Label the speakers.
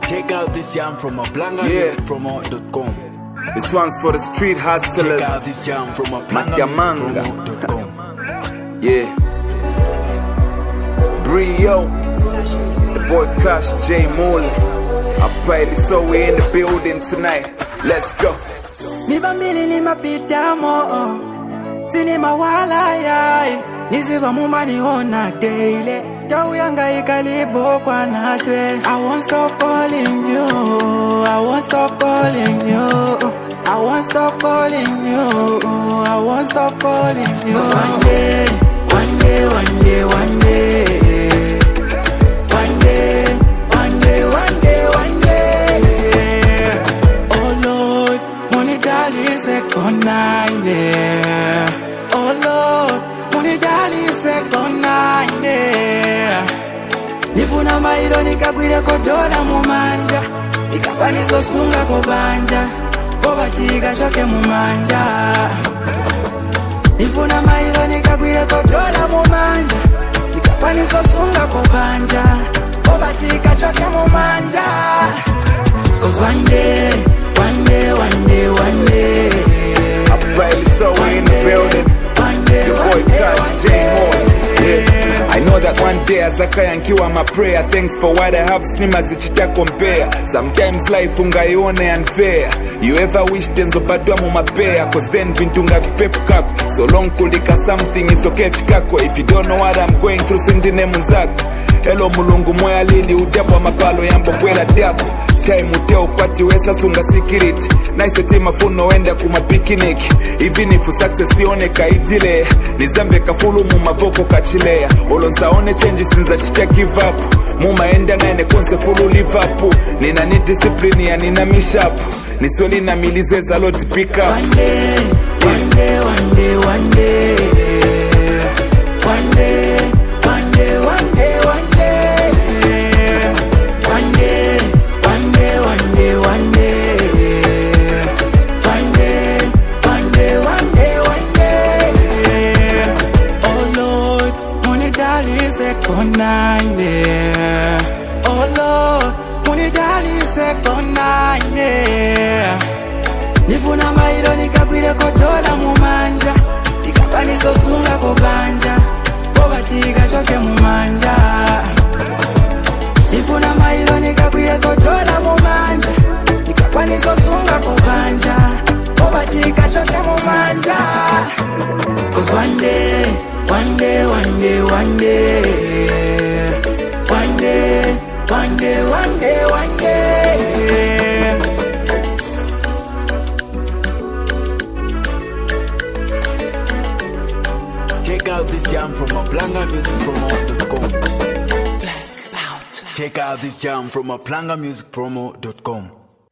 Speaker 1: Check out this jam from aplangamusicpromo.com.
Speaker 2: This one's for the street hustlers.
Speaker 1: Check out this jam from
Speaker 2: Magamanga.
Speaker 1: aplangamusicpromo.com.
Speaker 2: Yeah. Brio, the boy Cash J Mole. Apparently, so we in the building tonight. Let's go.
Speaker 3: Nibambili ni mapita mo Sinima wala yai Niziva mumani ona daily Tau yanga ikalibo kwa nachwe I won't stop calling you I won't stop calling you I won't stop calling you I won't stop calling you One day, one day, one day, one day One day, one day, one day, one day Oh Lord, monidali second night Oh Lord, monidali second night Nifuna mairo nikagwire kodola mumanja Nikapaniso sunga kobanja Kobatika choke mumanja Nifuna mairo nikagwire kodola mumanja Nikapaniso sunga kobanja Kobatika choke mumanja Cause one day, one day, one day, one day
Speaker 2: Apparently, so we in the building. The boy Cash J Mole. Yeah. I know that one day Azakaya nkiwa my prayer. Thanks for what I have, snima zichita compare. Sometimes life ungaione unfair. You ever wish tenzo badwa mumapea? Cause then bintunga vipepu kako. So long kulika something is okay fikako. If you don't know what I'm going through, sindine muzako. Hello mulungu moya lini udabwa mapalo yambo kwela diapo. Time uteo upati wesa sunga security. Nice tema funo wenda kuma picnic. Even if success ione kaitile. Nizambe kafulu mumavoko kachilea. Olonzaone change sinza chitia give up. Muma enda naine konse fulu live up. Nina need discipline ya nina mishapu. Nisweli na milizeza lot pick up.
Speaker 3: One day, one day, one day, one day One day, one day, one day, one day One day, one day, one day, one day One day, one day, one day, one day Oh Lord, monidali second night Oh Lord, monidali second night Nifuna mairo nikagwire kodola mumanja Nikapaniso sunga kobanja Kobatika choke mumanja Nifuna mairo nikagwire kodola mumanja Nikapaniso sunga kobanja Kobatika choke mumanja Cause one day, one day, one day, one day One day, one day, one day, one day
Speaker 1: Check out this jam from aplangamusicpromo.com. Check out this jam from aplangamusicpromo.com.